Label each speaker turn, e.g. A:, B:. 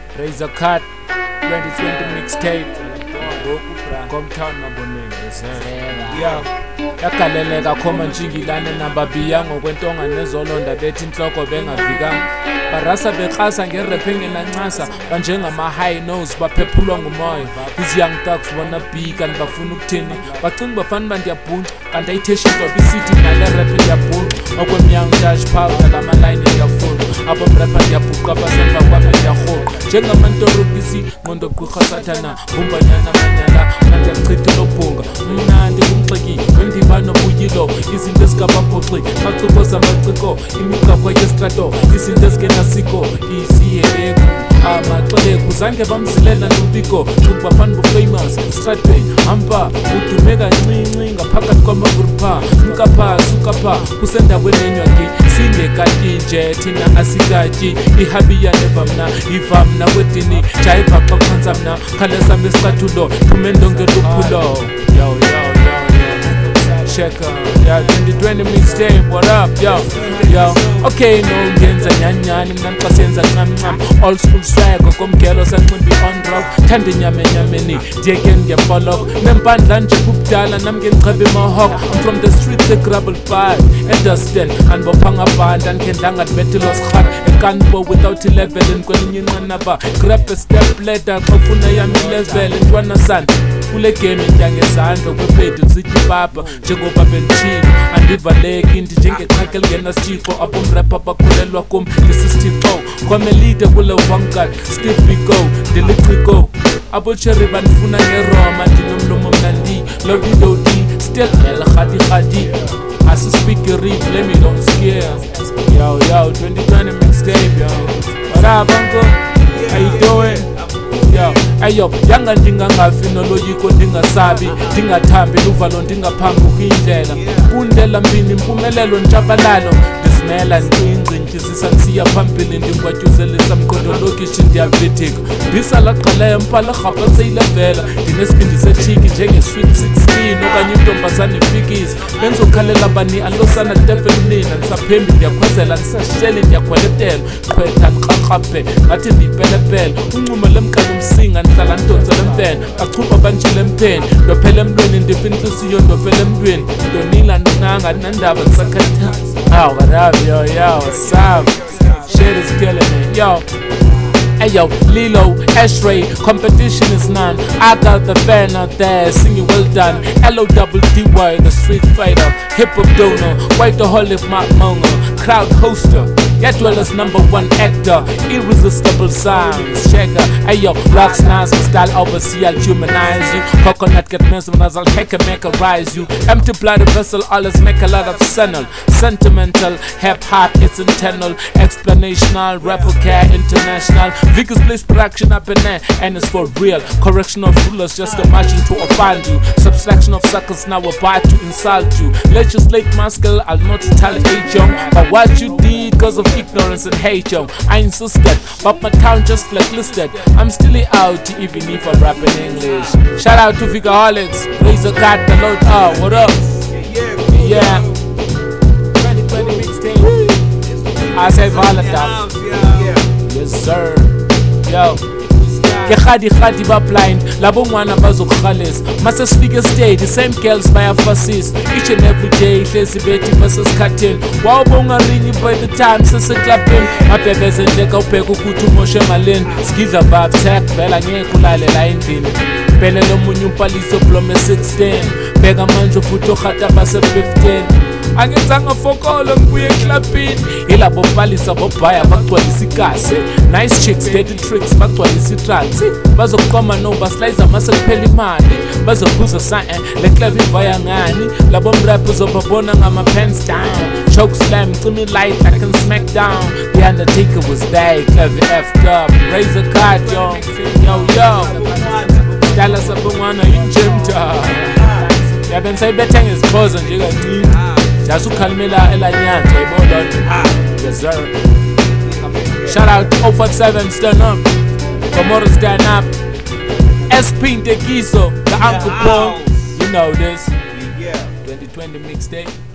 A: Razor Cut 2020 mixtape Comtown Maboneng yeah yagaleleka khoma njingilane nababiya ngokwentonga nezolonda bethi inhloko bengavikanga barasa bekhasa ngerap engenancasa banjengama high nose baphephulwa ngumoya these young thugs wanna be kanti bafuna ukuthini bacinga bafana bandiyabhunqa kanti ayitheshizwa bisithi nale rap ndiyabhunqa okwemnyanga dash powder lama line ndiyafuna abo rapper ndiyabhuqa basemva kwami ndiyarhoqa njengamantorokisi ngondo gqirha sathana bumbanyana manyala ndiyachitha lobhunga mnandi kumxeki wendibano buyilo izinto ezingababhoxi maciko zamaciko imigaqo yestrato izinto ezingenasiko isiyeleku amaxeleku zange bamzilela nobiko bafana bufamous stratway hampa udume kancinci ngaphakathi kwamavurupha sukapha kusendaweni enywangi singekati nje thina asikatyi ihabiya neva mna iva mna wedini jayiva xaxhansa mna khalesa mesicathulo phumendonke luphulo yo check yeah 2020 mixtape what up yo okay no ngenza nyanyani mina ngiqasenza ncamncam all school swag komgelo sanqimbi on rock thanda inyamenyameni ndiyeke ngiyapolok nempandla nje kubudala nami ngichabe mahawk I'm from the streets egrabble park edustin andibophanga banda ndikhendlanga ndibethelwa sirhat ekanbo without 11 kwelinye inqanaba grab a step ladder xa ufuna yami level ntwana sani kule game ndiyangezandla kwepedi zithi papa njengoba benditshilo andivaleki ndinjengeqhaka elingenasithixo abomrapha bakhulelwa kum ndisisithixo kwamelide kule vanguard steve biko ndiliciko abocherry bandifuna ngeroma ndinomlomo mnandi lodidodi still elrhadi asispeak rip let me don't scare yo 2020 mixtape yo what up uncle how you doing yo ayo yanga ndingangafi noloyiko ndingasabi ndingathambi luvalo ndingaphambuka indlela kundlela mbini impumelelo ntshabalalo ndisimela ndiyingcintyisisa ndisiya phambili ndingwatyuzelisa mqondo lokishi ndiyavitika ndisala qhaleyo mpala rhapha seyilevela ndinesibindi sethiki njenge-sweet 16 okanye intombazana ifikisa benzokhalela bani alosana tefelunina ndisaphembi ndiyakhwezela ndisashele ndiyakhweletela qhwetha ndikraqraphe ngathi ndiyipelepele uncumo lemkalo msinga ndihlala ndidonsele mpena bachupha banjile mpeni ndophele emntweni ndifa intlisiyo ndofele emntweni ndonila ndonanga nandaba ndisakhathaza oh what up yo what's up shit is killing me yo Ayo, Lilo, Ashray, competition is none. I got the fan out there singing well done. L-O-double-D-Y, the street fighter, hip-hop donor, white-aholic Mark Monger, crowd hoster, yet dwellers #1 actor, irresistible sounds, checker. Ayo, rocks nice, my style oversee, I'll humanize you. Coconut get mesmerized, I'll heck and make a rise you. Empty blood vessel, always make a lot of senile. Sentimental, hip-hop, it's internal, explanational, rapper care, international. Vickers place production up in there, and it's for real. Correction of rulers, just a marching to offend you. Subtraction of suckers, now about to insult you. Legislate muscle, I'll not retaliate you. But what you did, cause of ignorance and hate you. I insisted, but my town just blacklisted. I'm still out, even if I'm rapping English. Shout out to Vigaholics, Razor Cut, the load. Oh, what up? Yeah. 2020 mixtape. I say Valentine. Yes, sir. Yo ke khadi ba blind labo ngwana bazokhalisa mase sifike stage the same girls bayafasisa each and every day hlezi bethi basesikhatheni wawubonga ringi by the time seseclubini mabhebeze ndleka ubheka ukuthi umoshe emalini skidla vibe tech vela ngeke ulalela endlini bele lomunye umpaliso blome 16 beka manje futhi okhata base 15 angenzanga fokolo ngibuye clubini ilabo balisa bobhaya bagcwalisa ikasi nice chicks dirty tricks bagcwalisa itrans bazokuqoma no baslice amase kuphela imali bazobuza something le club ivaya ngani labo mrap uzobabona ngama pants down choke slam cimi light I can smack down the undertaker was there club f'd up Razor Cut yo stala sabongwana injemta yabensayibethe ngezikhozo nje kancane Jasukhalmela elanyatha ibona yes sir shout out to 057 stand up Komoro stand up SP Ntekiso the Uncle Paul you know this 2020 mixtape